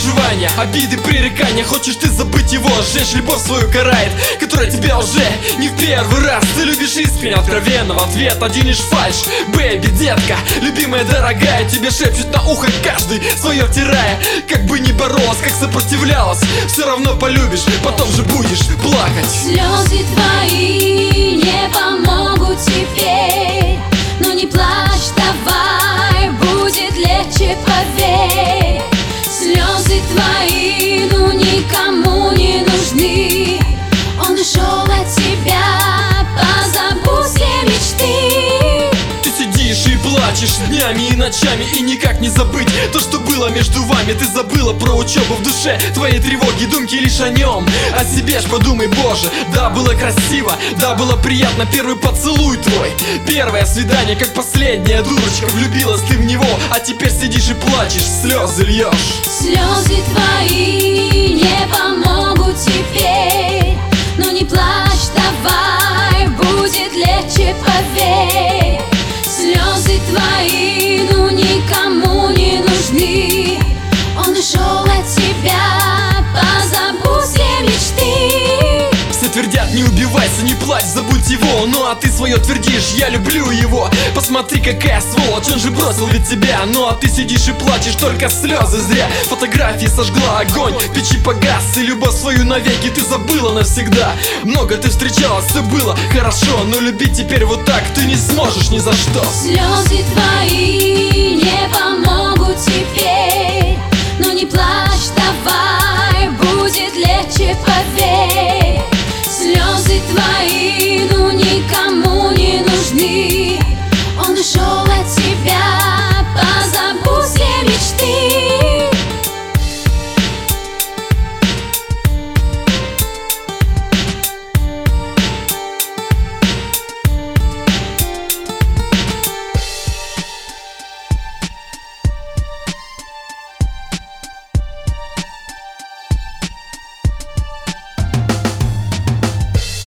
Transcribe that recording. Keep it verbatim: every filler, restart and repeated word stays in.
переживания, обиды, пререкания. Хочешь ты забыть его, сжечь любовь свою карает, которая тебя уже не в первый раз. Ты любишь искренне, откровенно, в ответ один лишь фальшь. Бэйби, детка, любимая, дорогая, тебе шепчет на ухо каждый, свое втирая. Как бы ни боролась, как сопротивлялась, все равно полюбишь, потом же будешь плакать. Слезы твои не помогут теперь, но не плачь, давай, будет легче, поверь. Слезы твои, ну никому не нужны. Он ушел от тебя, позабудь все мечты. Ты сидишь и плачешь днями и ночами, и никак не забыть то, что было между вами. Ты забыла про учебу, в душе твоей тревоги, думки лишь о нем. О себе ж подумай, боже. Да, было красиво, да, было приятно. Первый поцелуй твой, первое свидание, как последняя дурочка. Влюбилась ты в него, а теперь сидишь и плачешь, слезы льешь. Слезы твои не помогут теперь, но не плачь, давай, будет легче, поверь. Слезы твои, ну никому не нужны. Он ушел от тебя, позабудь все мечты. Все твердят, не убивайся, не плачь, забудь его. Ну а ты свое твердишь, я люблю его. Посмотри, какая сволочь, он же бросил ведь тебя. Ну а ты сидишь и плачешь, только слезы зря. Фотографии сожгла огонь, печи погас, и любовь свою навеки ты забыла навсегда. Много ты встречалась, все было хорошо, но любить теперь вот так ты не сможешь ни за что. Слезы твои